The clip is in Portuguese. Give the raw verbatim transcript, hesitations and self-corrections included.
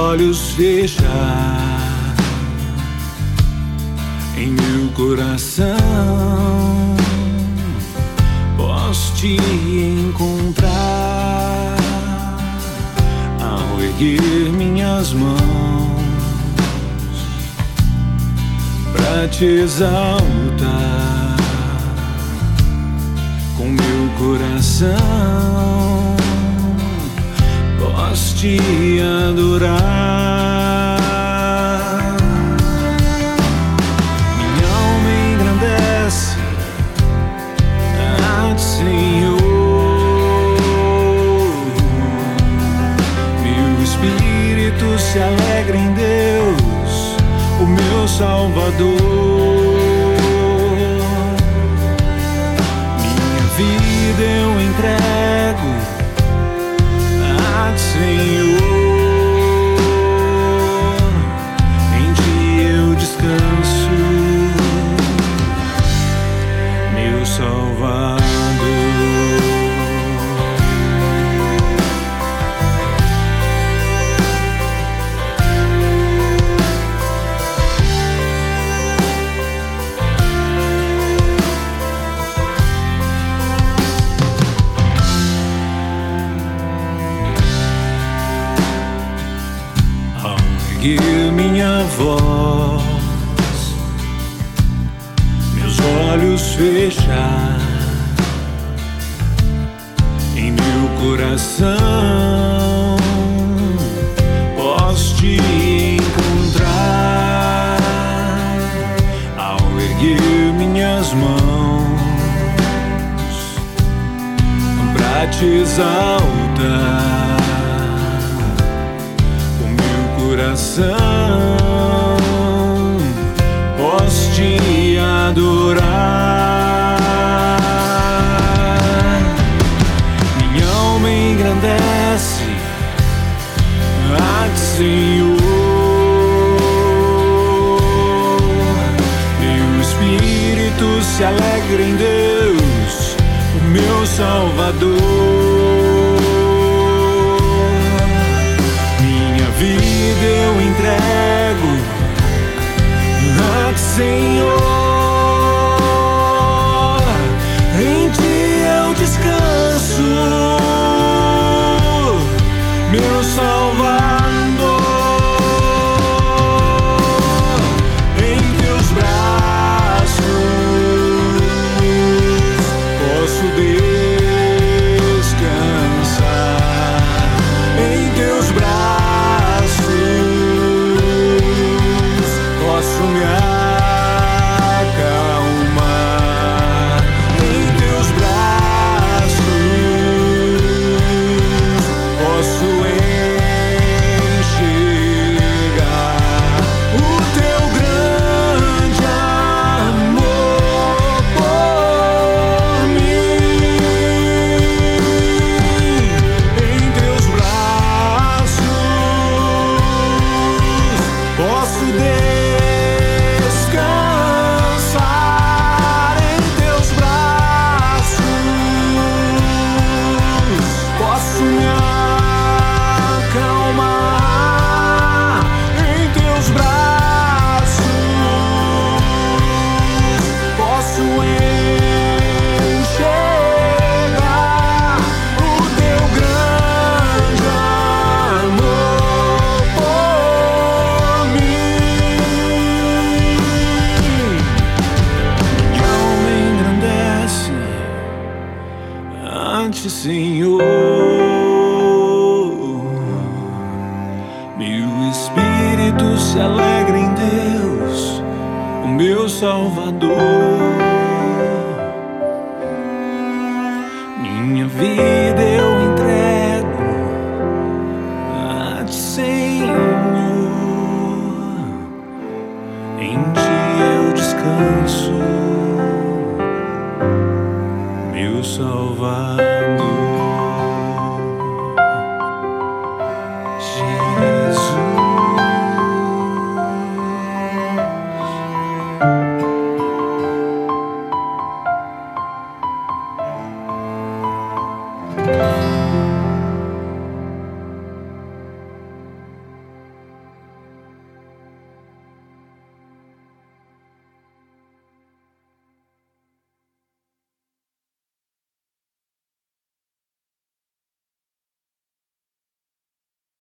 olhos fechar, em meu coração posso te encontrar. Ao erguer minhas mãos pra te exaltar, com meu coração posso te adorar. Minha alma engrandece a ti, Senhor. Meu espírito se alegra em Deus, o meu Salvador. Minha vida eu entrego a ti, Senhor. Em ti eu descanso, meu Salvador. Erguer minha voz, meus olhos fechar, em meu coração posso te encontrar. Ao erguer minhas mãos pra te exaltar, coração posso te adorar. Minha alma engrandece a ti, Senhor. Meu espírito se alegra em Deus, o meu Salvador. Vida eu entrego a ti, Senhor. Em ti eu descanso, meu Salvador. Em teus braços posso descansar. Em teus braços posso me acalmar. Em teus braços posso enxergar o teu grande amor por mim. Em teus braços posso descansar. Em teus braços posso me acalmar. Em teus braços posso enxergar o teu grande amor por mim. Minha alma engrandece a ti, Senhor. Meu espírito se alegra em Deus, o meu Salvador. Minha vida eu entrego a ti, Senhor. Em ti eu descanso, meu Salvador.